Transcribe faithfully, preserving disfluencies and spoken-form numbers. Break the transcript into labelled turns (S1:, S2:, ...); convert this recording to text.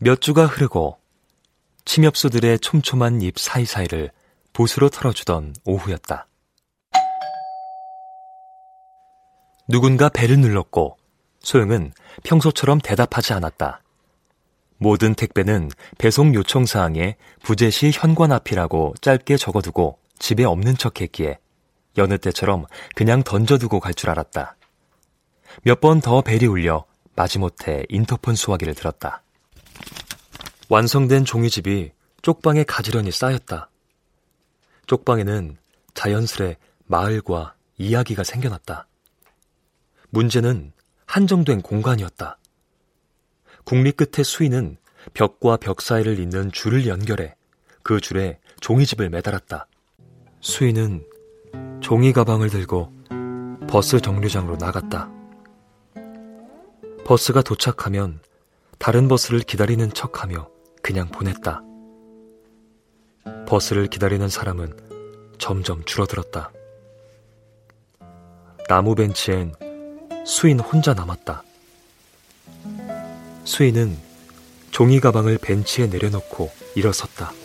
S1: 몇 주가 흐르고 침엽수들의 촘촘한 잎 사이사이를 붓으로 털어주던 오후였다. 누군가 벨을 눌렀고 소영은 평소처럼 대답하지 않았다. 모든 택배는 배송 요청사항에 부재시 현관 앞이라고 짧게 적어두고 집에 없는 척했기에 여느 때처럼 그냥 던져두고 갈 줄 알았다. 몇 번 더 벨이 울려 마지못해 인터폰 수화기를 들었다. 완성된 종이집이 쪽방에 가지런히 쌓였다. 쪽방에는 자연스레 마을과 이야기가 생겨났다. 문제는 한정된 공간이었다. 국리 끝의 수인은 벽과 벽 사이를 잇는 줄을 연결해 그 줄에 종이집을 매달았다. 수인은 종이 가방을 들고 버스 정류장으로 나갔다. 버스가 도착하면 다른 버스를 기다리는 척하며 그냥 보냈다. 버스를 기다리는 사람은 점점 줄어들었다. 나무 벤치엔 수인 혼자 남았다. 수인은 종이 가방을 벤치에 내려놓고 일어섰다.